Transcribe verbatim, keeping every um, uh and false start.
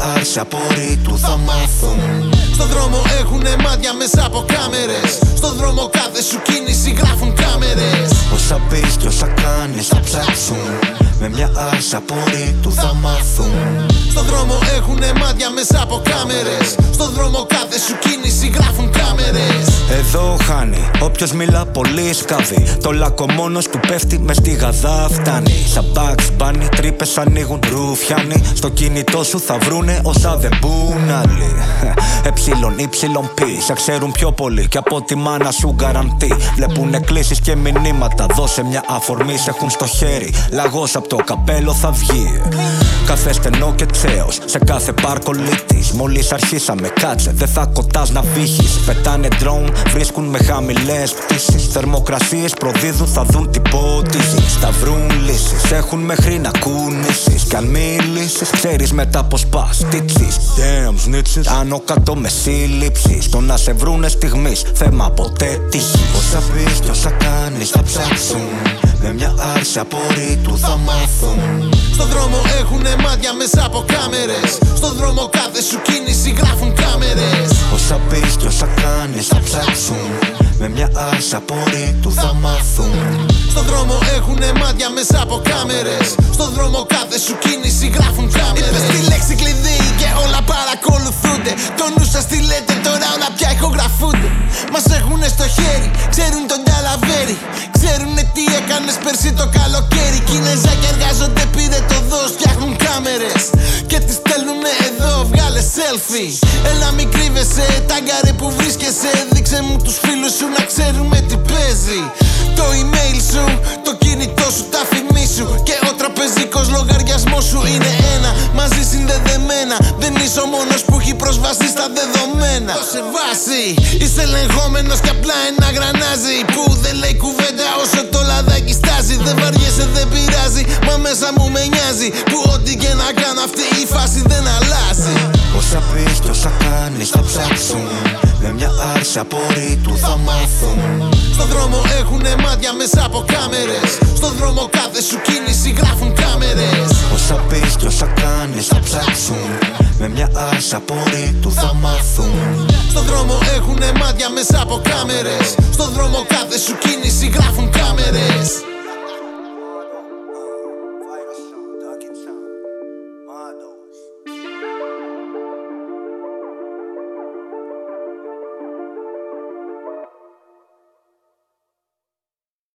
άρση απορρίτου θα μάθουν. Στον δρόμο έχουνε μάτια μέσα από κάμερες. Στον δρόμο κάθε σου κίνηση γράφουν κάμερες. Όσα πεις και όσα κάνεις θα ψάξουν. Με μια άρση απορρίτου θα μάθουν. Στον δρόμο έχουνε μάτια μέσα από κάμερες. Στον δρόμο κάθε σου κίνηση γράφουν κάμερες. Εδώ χάνει, όποιος μιλά πολύ σκάβει. Το λάκκο μόνος του πέφτει μες στη γαδά φτάνει. Σαν Bugs Bunny τρύπες ανοίγουν ρουφιάνοι. Στο κινητό σου θα βρούνε όσα δεν μπουν άλλοι. Εψίλον, ύψιλον, πι. Σε ξέρουν πιο πολύ και από τη μάνα σου γκαραντί. Βλέπουν εκκλήσεις και μηνύματα. Δώσε μια αφορμή, σε έχουν στο χέρι. Λαγός απ' το καπέλο θα βγει. Κάθε στενό και τσέος, σε κάθε πάρκο λύτης. Μόλις αρχίσαμε κάτσε, δεν θα κοτάς να βύχεις. Πετάνε drone, βρίσκουν με χαμηλές πτήσεις. Θερμοκρασίες προδίδουν, θα δουν τι ποτίζεις. Θα βρουν λύσεις, έχουν μέχρι να κουνήσεις. Κι αν μιλήσεις, ξέρεις μετά πως πας. Τίτσις, damn snitches. Άνω κάτω με σύλληψεις. Το να σε βρούνε στιγμής, θέμα ποτέ τύχης. Όσα πεις και όσα κάνεις θα ψάξουν. Με μια άρση απορρίτου θα μάθουν. Στον δρόμο έχουνε μάτια μέσα από κάμερες. Στον δρόμο κάθε σου κίνηση γράφουν κάμερες. Όσα πεις και όσα κάνεις θα ψάξουν. Με μια άρση απορρίτου θα μάθουν. Στον δρόμο έχουνε μάτια μέσα από κάμερες. Στον δρόμο κάθε σου κίνηση γράφουν κάμερες. Είπες τη λέξη κλειδί και όλα παρακολουθούνται. Το νου σας τι λέτε τώρα, όλα πια ηχογραφούνται. Μας έχουνε στο χέρι, ξέρουν τον ταλαβέρι. Ξέρουνε τι έκανες πέρσι το καλοκαίρι. Κινέζακοι εργάζονται, πήρε το δως, φτιάχνουν κάμερες. Και τις στέλνουνε εδώ, βγάλε selfie. Έλα μη κρύβεσαι, τάγκαρε που βρίσκεσαι. Δείξε μου τους φίλους σου να ξέρουμε τι παίζει. Το email σου, το κινητό σου, τα φημί σου. Και ο τραπεζικός λογαριασμός σου είναι ένα. Μαζί συνδεδεμένα, δεν είσαι ο μόνος που έχει πρόσβαση στα δεδομένα. Το σε βάση, είσαι ελεγχόμενος κι απλά ένα γρανάζι. Που δεν λέει κουβέντα όσο το λαδάκι στάζει. Δεν βαριέσαι, δεν πειράζει, μα μέσα μου με νοιάζει. Που ό,τι και να κάνω αυτή η φάση δεν αλλάζει. Όσα πεις και όσα κάνεις θα ψάξουν. Με μια άρση απορρίτου θα μάθουν. Στον δρόμο έχουνε μάτια μέσα από κάμερες. Στον δρόμο κάθε σου κίνηση γράφουν κάμερες. Όσα πεις και όσα κάνεις θα ψάξουν. Με μια άρση απορρίτου θα μάθουν. Στον δρόμο έχουνε μάτια μέσα από κάμερες. Στον δρόμο κάθε σου κίνηση γράφουν κάμερες.